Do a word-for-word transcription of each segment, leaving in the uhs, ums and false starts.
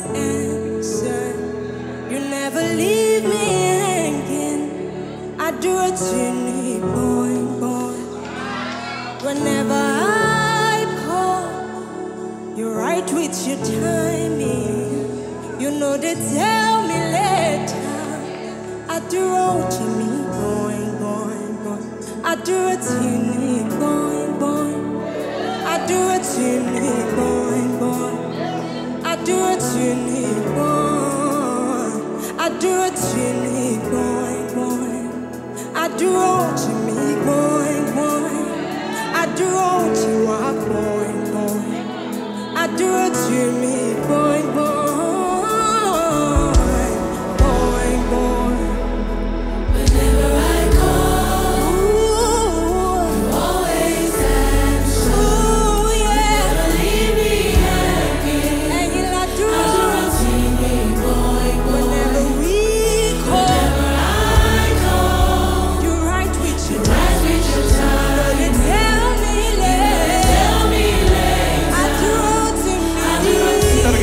answer. You never leave me hanging. I do it to me, boy, boy. Whenever I call, you're right with your timing. You know they tell me later. I do it to me, boy, boy, boy. I do it to me, boy, boy. I do it to me, boy, boy. I do it to me, boy. I do it to me, boy, boy. I do it to me, boy, boy. I do it to my boy, boy. I do it to me, boy, boy, boy, boy. Whenever I call, ooh, you always answer. Ooh, yeah. Never leave me hanging. Hanging like I do it to me, boy, boy. whenever we call, Whenever I call, you're right with you. right with your time. You tell me later. Tell me later. I do it to me. I do it to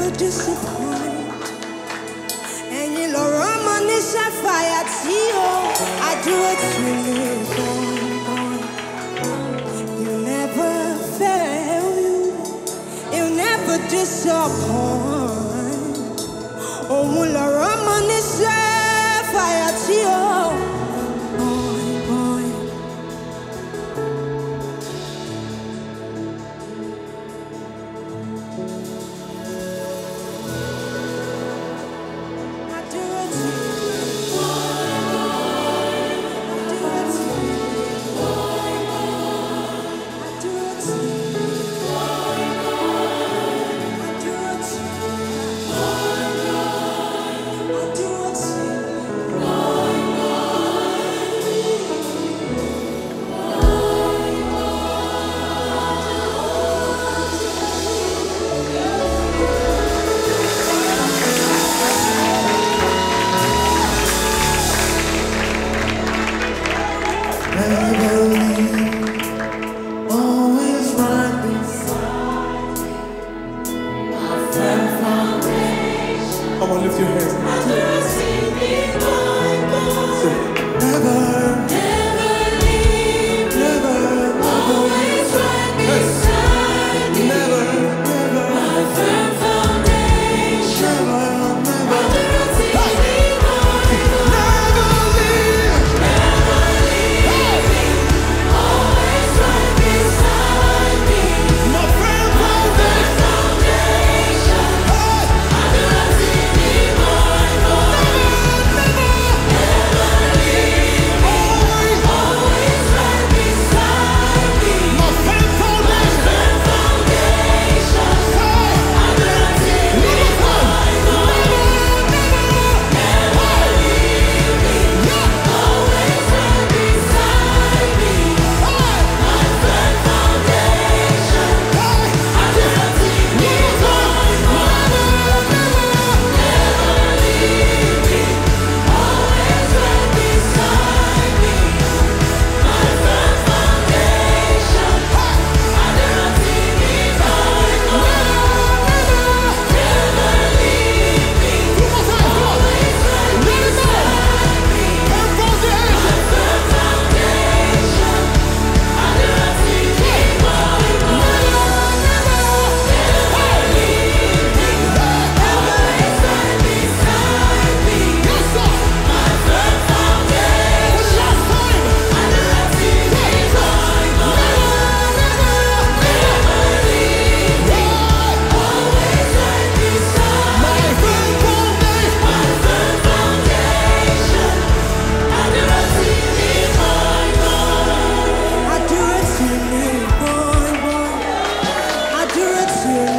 disappoint. And you know, Roman is a fire, I do it to you, boy, boy. You never fail, you, you never disappoint. Oh, la Roman is a fire, boy, boy. Come on, lift your hands. Never, never leave, never, always right beside me. Never, never, My firm foundation. never, never. Never leave, never leave me, always right beside me. My firm Foundation. I do it to you, boy, boy. I do it to you.